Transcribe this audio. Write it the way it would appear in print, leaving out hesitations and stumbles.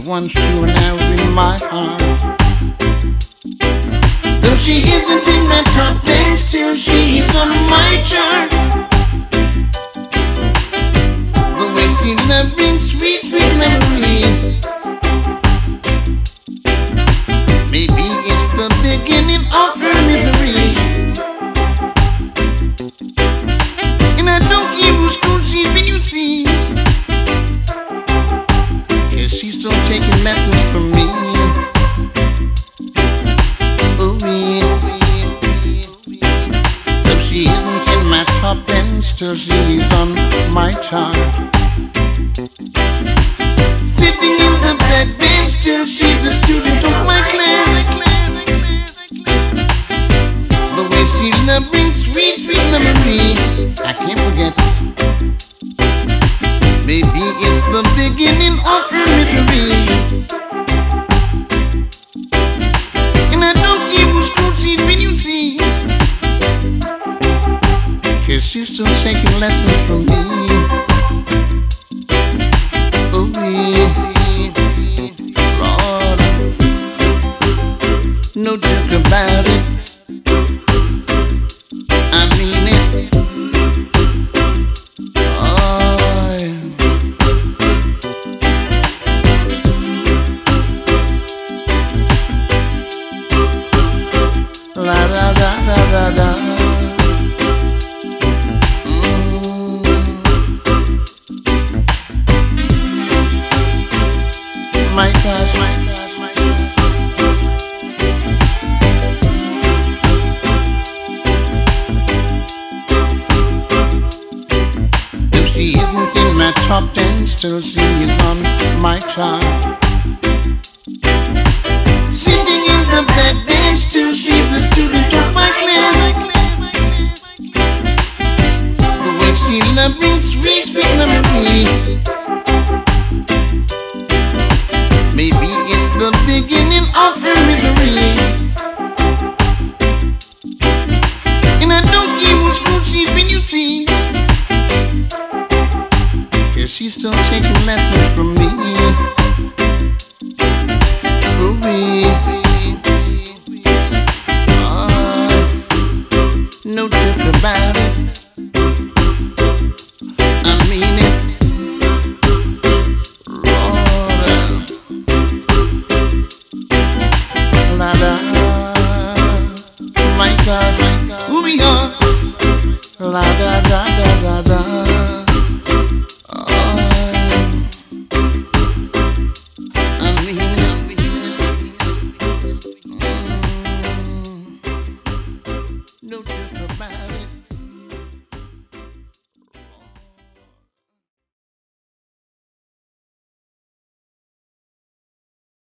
one true now in my heart. Though she isn't in my top 10, still she's on my chart. The way she loves brings sweet, sweet memories. Maybe it's the beginning of her misery. And I don't care who's cool she's been, you see. Yeah, she's still taking lessons from me. Oh yeah. Though she isn't in my top 10, still she's on my chart. Sitting in the back bench, still she's a student of my class. The way she loves brings sweet, sweet memories. I can't forget. Maybe it's the beginning of her misery. And I don't care who's cool she's been, you see. 'Cause she's still taking lessons from me. Oh yeah, Lord, no joke about it. I mean it. Oh yeah. La da da da da da. My gosh, my gosh, my gosh. If she isn't in my top 10, still she is on my chart. Sitting in the back bench, still she's a student of my class. The way she loves brings sweet, sweet memories. Maybe it's the beginning of her misery. And I don't care who's cool she's been, you see. 'Cause she's still taking lessons from me. Oh yeah. No joke about it. I mean it. La da, my God, who we are, la da da.